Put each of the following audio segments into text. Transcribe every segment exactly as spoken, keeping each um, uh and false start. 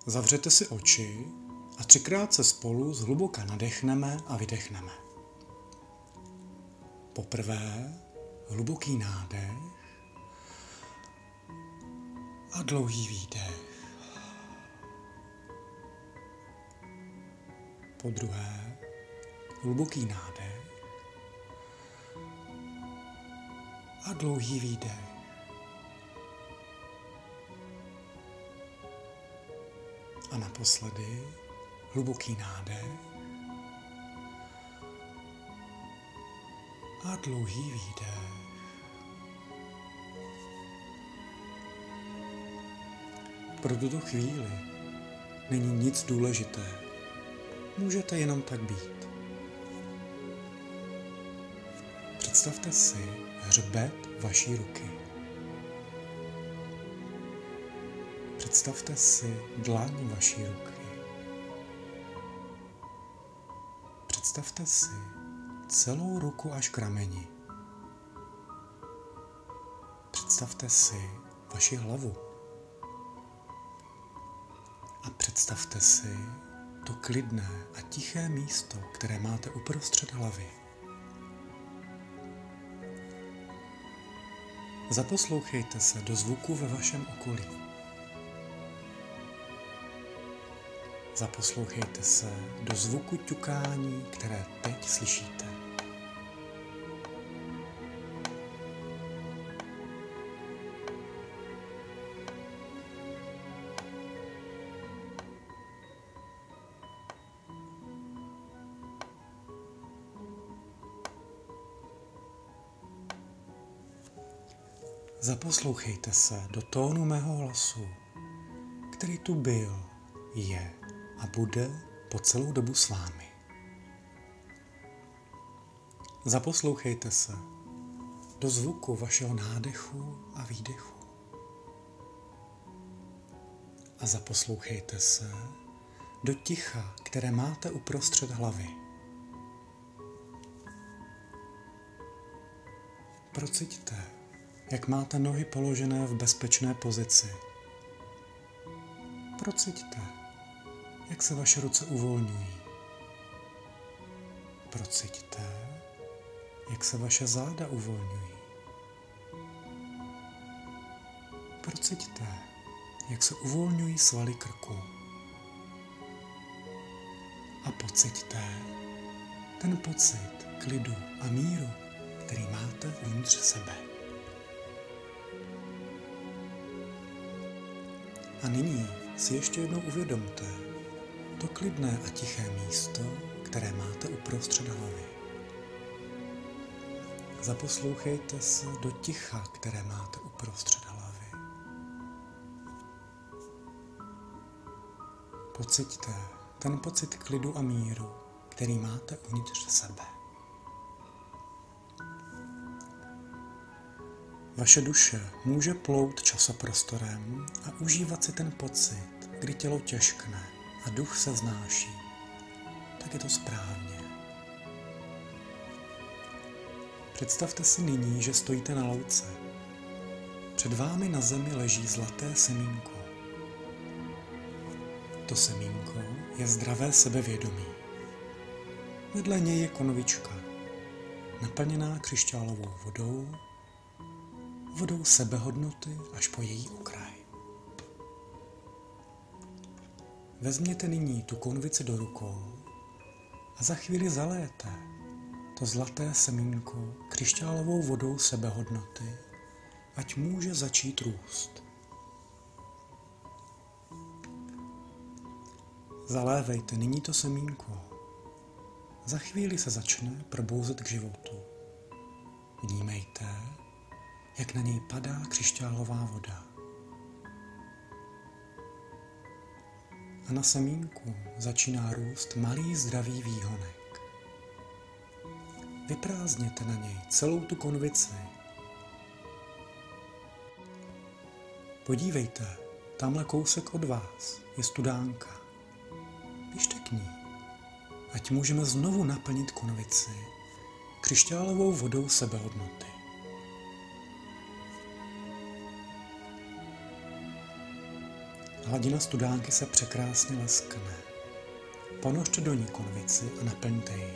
Zavřete si oči a třikrát se spolu zhluboka nadechneme a vydechneme. Poprvé hluboký nádech a dlouhý výdech. Podruhé hluboký nádech a dlouhý výdech. A naposledy hluboký nádech a dlouhý výdech. Pro tuto chvíli není nic důležité. Můžete jenom tak být. Představte si hřbet vaší ruky. Představte si dlaň vaší ruky. Představte si celou ruku až k rameni. Představte si vaši hlavu. A představte si to klidné a tiché místo, které máte uprostřed hlavy. Zaposlouchejte se do zvuku ve vašem okolí. Zaposlouchejte se do zvuku ťukání, které teď slyšíte. Zaposlouchejte se do tónu mého hlasu, který tu byl, je a bude po celou dobu s vámi. Zaposlouchejte se do zvuku vašeho nádechu a výdechu. A zaposlouchejte se do ticha, které máte uprostřed hlavy. Prociťte, jak máte nohy položené v bezpečné pozici. Prociťte, jak se vaše ruce uvolňují. Prociťte, jak se vaše záda uvolňují. Prociťte, jak se uvolňují svaly krku. A pociťte ten pocit klidu a míru, který máte uvnitř sebe. A nyní si ještě jednou uvědomte to klidné a tiché místo, které máte uprostřed hlavy. Zaposlouchejte se do ticha, které máte uprostřed hlavy. Pociťte ten pocit klidu a míru, který máte uvnitř sebe. Vaše duše může plout časoprostorem a užívat si ten pocit, kdy tělo těžkne a duch se vznáší. Tak je to správně. Představte si nyní, že stojíte na louce. Před vámi na zemi leží zlaté semínko. To semínko je zdravé sebevědomí. Vedle něj je konvička, naplněná křišťálovou vodou, vodou sebehodnoty až po její okraj. Vezměte nyní tu konvici do rukou a za chvíli zaléjte to zlaté semínko křišťálovou vodou sebehodnoty, ať může začít růst. Zalévejte nyní to semínko. Za chvíli se začne probouzet k životu. Vnímejte, jak na něj padá křišťálová voda. A na semínku začíná růst malý zdravý výhonek. Vyprázdněte na něj celou tu konvici. Podívejte, tamhle kousek od vás je studánka. Běžte k ní, ať můžeme znovu naplnit konvici křišťálovou vodou sebehodnoty. Hladina studánky se překrásně leskne. Ponořte do ní konvici a naplňte ji.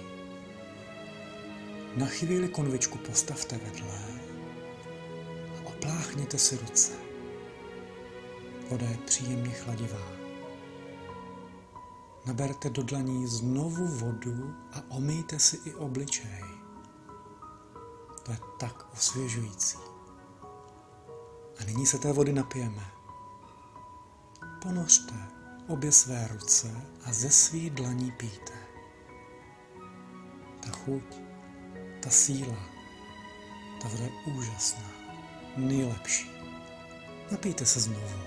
Na chvíli konvičku postavte vedle a opláchněte si ruce. Voda je příjemně chladivá. Naberte do dlaní znovu vodu a omyjte si i obličej. To je tak osvěžující. A nyní se té vody napijeme. Ponořte obě své ruce a ze svých dlaní pijte. Ta chuť, ta síla, ta voda je úžasná, nejlepší. Napijte se znovu.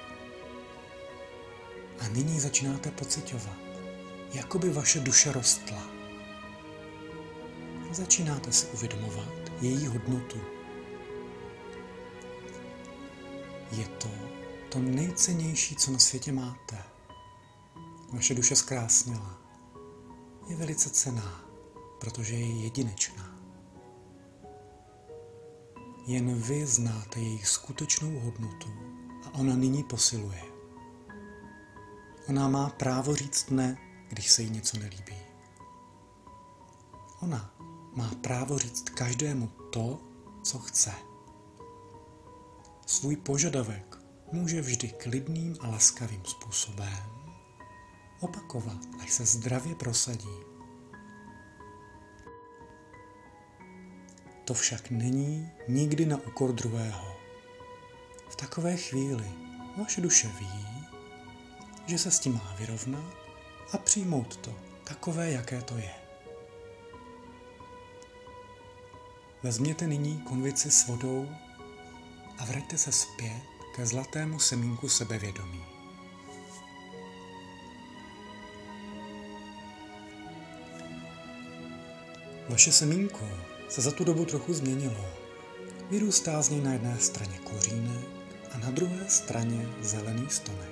A nyní začínáte pociťovat, jako by vaše duše rostla. Začínáte si uvědomovat její hodnotu. Je to to nejcennější, co na světě máte. Vaše duše zkrásněla. Je velice cenná, protože je jedinečná. Jen vy znáte jejich skutečnou hodnotu a ona nyní posiluje. Ona má právo říct ne, když se jí něco nelíbí. Ona má právo říct každému to, co chce. Svůj požadavek může vždy klidným a laskavým způsobem opakovat, až se zdravě prosadí. To však není nikdy na úkor druhého. V takové chvíli vaše duše ví, že se s tím má vyrovnat a přijmout to takové, jaké to je. Vezměte nyní konvici s vodou a vraťte se zpět ke zlatému semínku sebevědomí. Vaše semínko se za tu dobu trochu změnilo. Vyrůstá z něj na jedné straně kořínek a na druhé straně zelený stonek.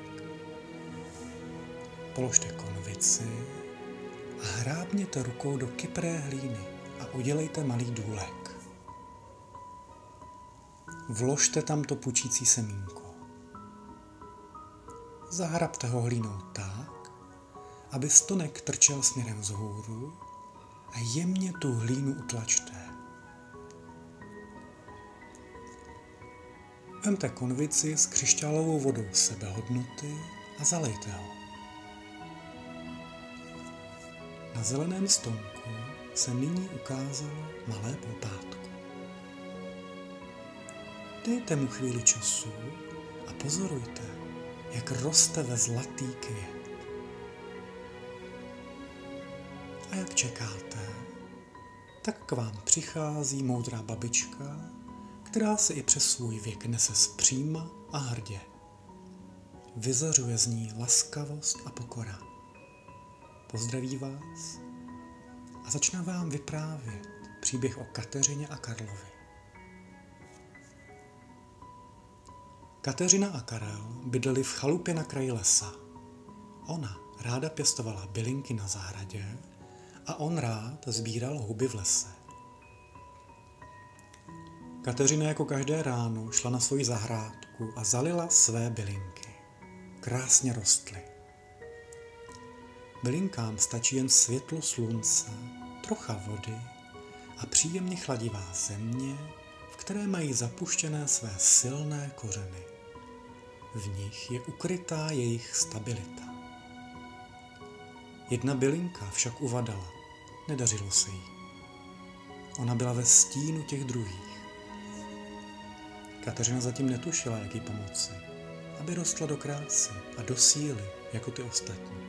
Položte konvici a hrábněte rukou do kypré hlíny a udělejte malý důlek. Vložte tam to pučící semínko. Zahrabte ho hlínou tak, aby stonek trčel směrem vzhůru a jemně tu hlínu utlačte. Vemte konvici s křišťálovou vodou sebehodnoty a zalejte ho. Na zeleném stonku se nyní ukázalo malé poupátko. Dejte mu chvíli času a pozorujte, jak roste ve zlatý květ. A jak čekáte, tak k vám přichází moudrá babička, která se i přes svůj věk nese zpříma a hrdě. Vyzařuje z ní laskavost a pokora. Pozdraví vás a začne vám vyprávět příběh o Kateřině a Karlovi. Kateřina a Karel bydleli v chalupě na kraji lesa. Ona ráda pěstovala bylinky na zahradě a on rád sbíral houby v lese. Kateřina jako každé ráno šla na svoji zahrádku a zalila své bylinky. Krásně rostly. Bylinkám stačí jen světlo slunce, trocha vody a příjemně chladivá země, v které mají zapuštěné své silné kořeny. V nich je ukrytá jejich stabilita. Jedna bylinka však uvadala, nedařilo se jí. Ona byla ve stínu těch druhých. Kateřina zatím netušila, jak jí pomoci, aby rostla do krásy a do síly jako ty ostatní.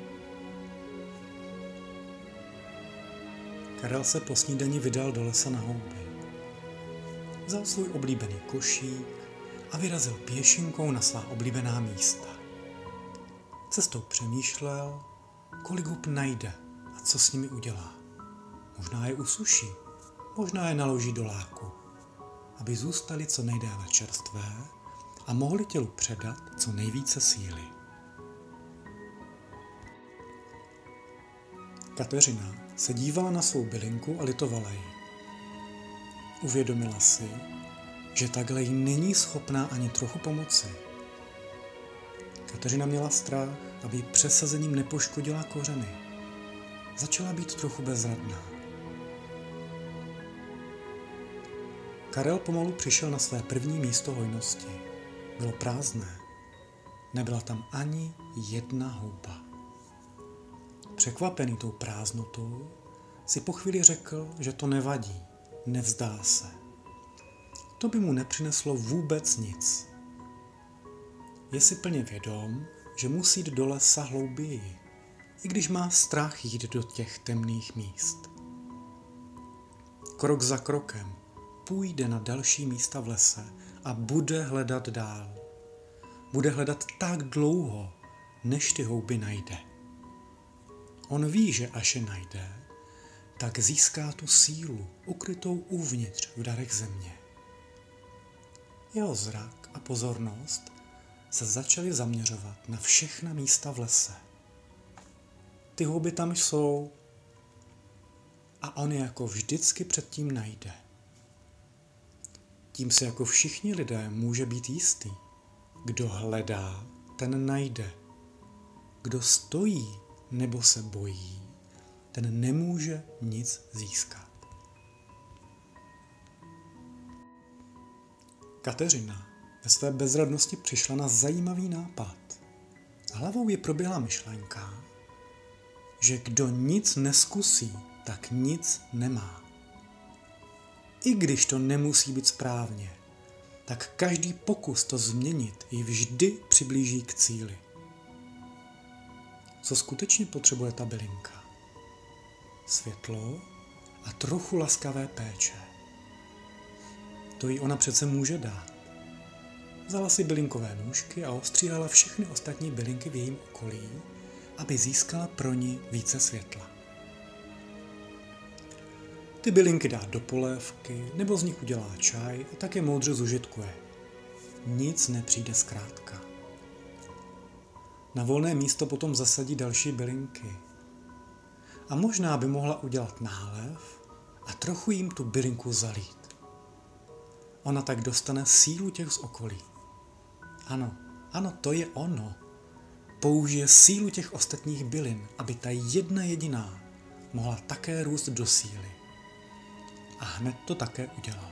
Karel se po snídani vydal do lesa na houby. Vzal svůj oblíbený košík a vyrazil pěšinkou na svá oblíbená místa. Cestou přemýšlel, kolik hub najde a co s nimi udělá. Možná je usuší, možná je naloží do láku, aby zůstaly co nejdéle čerstvé a mohli tělu předat co nejvíce síly. Kateřina se dívala na svou bylinku a litovala ji. Uvědomila si, že takhle jí není schopná ani trochu pomoci. Kateřina měla strach, aby přesazením nepoškodila kořeny. Začala být trochu bezradná. Karel pomalu přišel na své první místo hojnosti. Bylo prázdné. Nebyla tam ani jedna houba. Překvapený tou prázdnotou si po chvíli řekl, že to nevadí, nevzdá se. To by mu nepřineslo vůbec nic. Je si plně vědom, že musí jít do lesa hlouběji, i když má strach jít do těch temných míst. Krok za krokem půjde na další místa v lese a bude hledat dál. Bude hledat tak dlouho, než ty houby najde. On ví, že až je najde, tak získá tu sílu ukrytou uvnitř v darech země. Jeho zrak a pozornost se začaly zaměřovat na všechna místa v lese. Ty houby tam jsou a on je jako vždycky předtím najde. Tím se jako všichni lidé může být jistý. Kdo hledá, ten najde. Kdo stojí nebo se bojí, ten nemůže nic získat. Kateřina ve své bezradnosti přišla na zajímavý nápad. Hlavou je proběhla myšlenka, že kdo nic neskusí, tak nic nemá. I když to nemusí být správně, tak každý pokus to změnit ji vždy přiblíží k cíli. Co skutečně potřebuje ta bylinka? Světlo a trochu laskavé péče. To jí ona přece může dát. Vzala si bylinkové nůžky a ostříhala všechny ostatní bylinky v jejím okolí, aby získala pro ní více světla. Ty bylinky dá do polévky, nebo z nich udělá čaj a tak je moudře zužitkuje. Nic nepřijde zkrátka. Na volné místo potom zasadí další bylinky. A možná by mohla udělat nálev a trochu jim tu bylinku zalít. Ona tak dostane sílu těch z okolí. Ano, ano, to je ono. Použije sílu těch ostatních bylin, aby ta jedna jediná mohla také růst do síly. A hned to také udělala.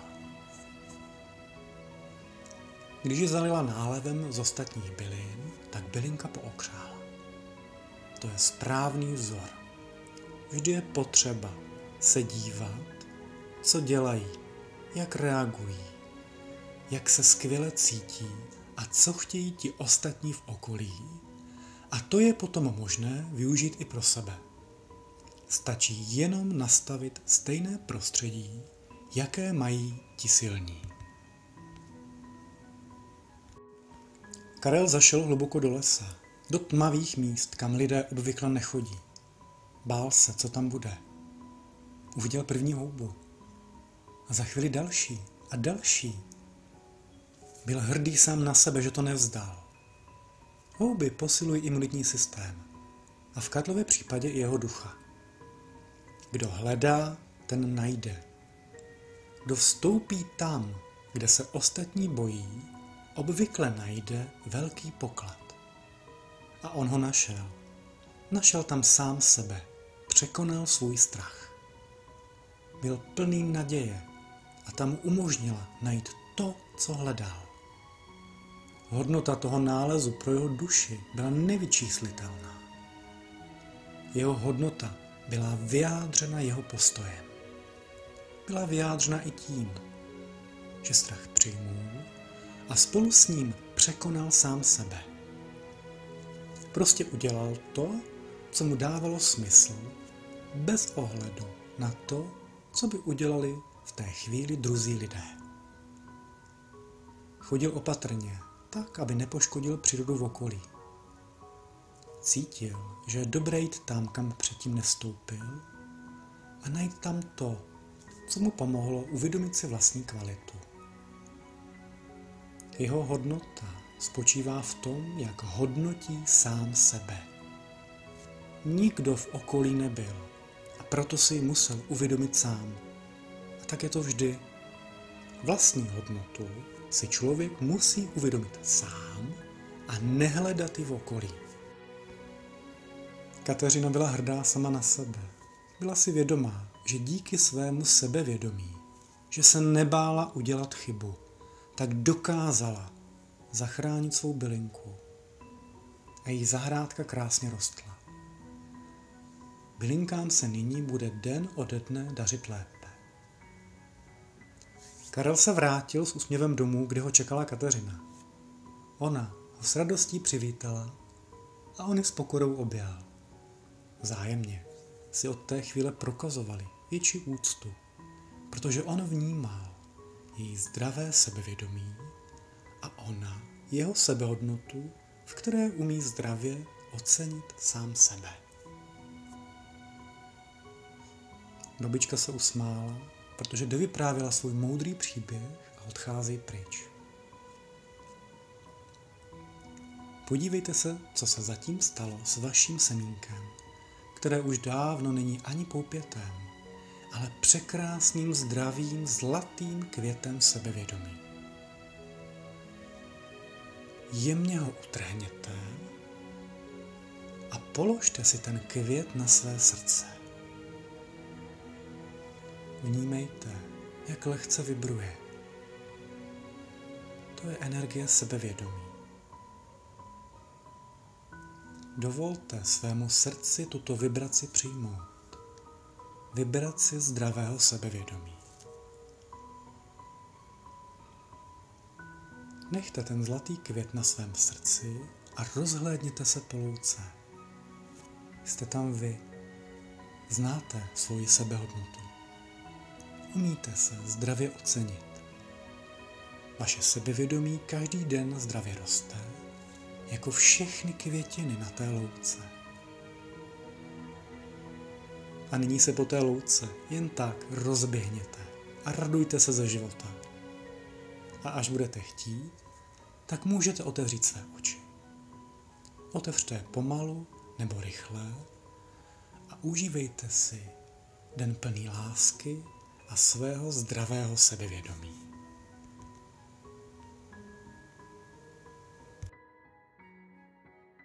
Když ji zalila nálevem z ostatních bylin, tak bylinka pookřála. To je správný vzor. Vždy je potřeba se dívat, co dělají, jak reagují, jak se skvěle cítí a co chtějí ti ostatní v okolí. A to je potom možné využít i pro sebe. Stačí jenom nastavit stejné prostředí, jaké mají ti silní. Karel zašel hluboko do lesa, do tmavých míst, kam lidé obvykle nechodí. Bál se, co tam bude. Uviděl první houbu. A za chvíli další a další. Byl hrdý sám na sebe, že to nevzdal. Houby posilují imunitní systém a v Karlově případě i jeho ducha. Kdo hledá, ten najde. Kdo vstoupí tam, kde se ostatní bojí, obvykle najde velký poklad. A on ho našel. Našel tam sám sebe. Překonal svůj strach. Byl plný naděje a ta mu umožnila najít to, co hledal. Hodnota toho nálezu pro jeho duši byla nevyčíslitelná. Jeho hodnota byla vyjádřena jeho postojem. Byla vyjádřena i tím, že strach přijmul a spolu s ním překonal sám sebe. Prostě udělal to, co mu dávalo smysl, bez ohledu na to, co by udělali v té chvíli druzí lidé. Chodil opatrně, tak, aby nepoškodil přírodu v okolí. Cítil, že je dobré jít tam, kam předtím nevstoupil, a najít tam to, co mu pomohlo uvědomit si vlastní kvalitu. Jeho hodnota spočívá v tom, jak hodnotí sám sebe. Nikdo v okolí nebyl a proto si ji musel uvědomit sám. A tak je to vždy. Vlastní hodnotu si člověk musí uvědomit sám a nehledat ji v okolí. Kateřina byla hrdá sama na sebe. Byla si vědomá, že díky svému sebevědomí, že se nebála udělat chybu, tak dokázala zachránit svou bylinku a její zahrádka krásně rostla. Bylinkám se nyní bude den ode dne dařit lépe. Karel se vrátil s úsměvem domů, kde ho čekala Kateřina. Ona ho s radostí přivítala a on ji s pokorou objal. Vzájemně si od té chvíle prokazovali větší úctu, protože on vnímal její zdravé sebevědomí a ona jeho sebehodnotu, v které umí zdravě ocenit sám sebe. Babička se usmála, protože dovyprávěla svůj moudrý příběh a odchází pryč. Podívejte se, co se zatím stalo s vaším semínkem, které už dávno není ani poupětem, ale překrásným, zdravým, zlatým květem sebevědomí. Jemně ho utrhněte a položte si ten květ na své srdce. Vnímejte, jak lehce vibruje. To je energie sebevědomí. Dovolte svému srdci tuto vibraci přijmout. Vibraci zdravého sebevědomí. Nechte ten zlatý květ na svém srdci a rozhlédněte se po louce. Jste tam vy. Znáte svoji sebehodnotu. Umíte se zdravě ocenit. Vaše sebevědomí každý den zdravě roste, jako všechny květiny na té louce. A nyní se po té louce jen tak rozběhněte a radujte se ze života. A až budete chtít, tak můžete otevřít své oči. Otevřte je pomalu nebo rychle a užívejte si den plný lásky a svého zdravého sebevědomí.